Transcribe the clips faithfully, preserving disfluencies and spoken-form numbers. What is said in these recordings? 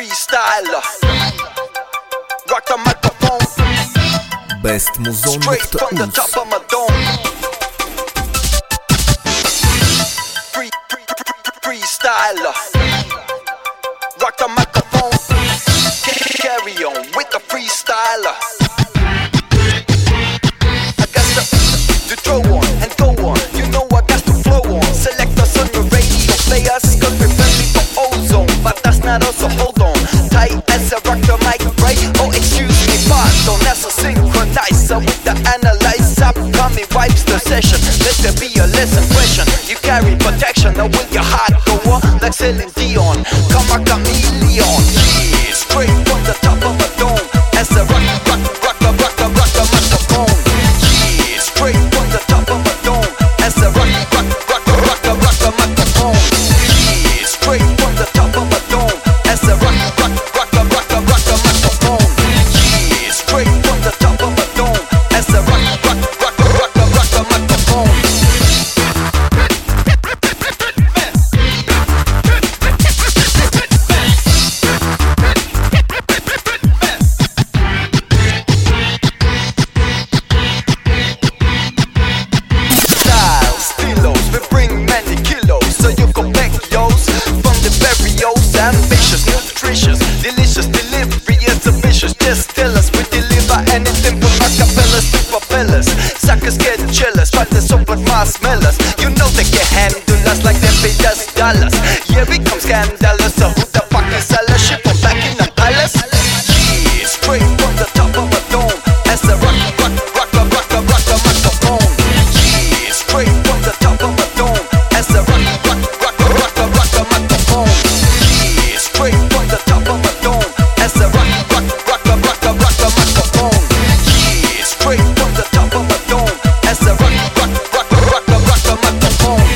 Freestyler, rock the microphone, best muzon straight from the top of my dome. Free, free, free, freestyler, rock the microphone, carry on with the freestyler. I got to, to throw on and go on, you know I got to flow on. Select us on your radio, play us cause we're friendly for ozone. But that's not us, so hold on, tight as a rock the mic, right? Oh excuse me, pardon, that's a synchronizer with the analyzer. Upcoming wipes the session, let there be a less impression. You carry protection, now will your heart go on like Celine Dion? Come a chameleon, yeah, straight from the top of a dome. As a rock, rock, rock, rock, rock, rock, rock the microphone. Yeah, straight from the top of a dome. As a rock, rock, rock, rock, rock, rock the microphone. Yeah, straight from the top of a dome. As a rock, rock, rock, rock, rock, rock the microphone. Yeah, straight from the top of a dome. As a rock, rock, rock, rock, rock, rock the microphone. Ambitious, nutritious, delicious, delivery is ambitious. Just tell us, we deliver anything from acapellas to propellers. Suckers get jealous, but they're so like marshmallows. You know they can handle us like they paid us dollars. Yeah, we come scandalous, so who the fuck is selling shit from back in the palace? Yeah, straight from the top of a dome. As a rock, rock, rock, rock, rock, rock, rock the microphone. Yeah, straight from the top of a dome. As a rock, rock, rock, rock, rock, rock the microphone. Straight from the top of a dome. As a rock, rock, rock, rock, rock, rock, rock the microphone. Yeah, straight from the top of a dome. As a rock, rock, rock, rock, rock, rock the microphone.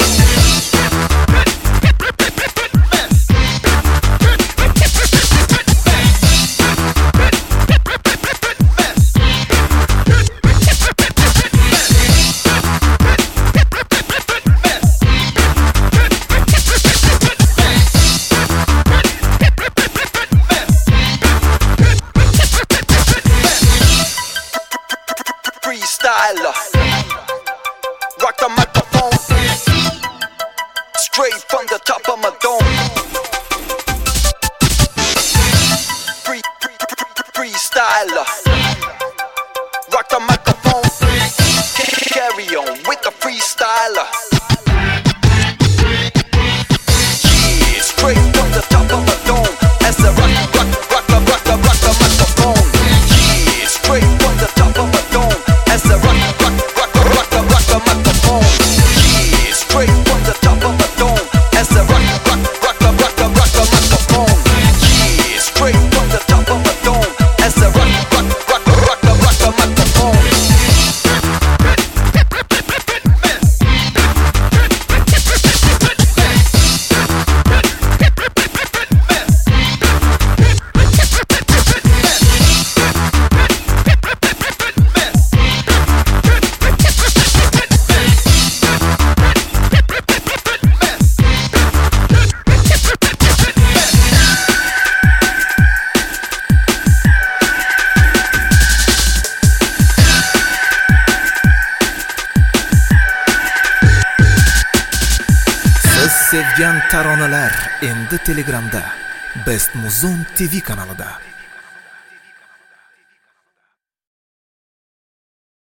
Freestyler, rock the microphone, straight from the top of my dome. Free, free, free, freestyler, rock the microphone, carry on with the freestyler. Yeah, straight from the top of a dome. As a rock, rock, rock, rock, rock, rock, rock the microphone. Yeah, straight from the top of a dome. As a rock, rock, rock, rock, rock, rock the microphone. Yeah, straight from the top of a dome. As a rock, rock, rock, rock, rock, rock the microphone. Yeah, straight from the top of a dome. As a rock, rock, rock, rock, rock, rock the microphone. Siz sevgan taronalar endi Telegramda Best Muzon T V kanalida.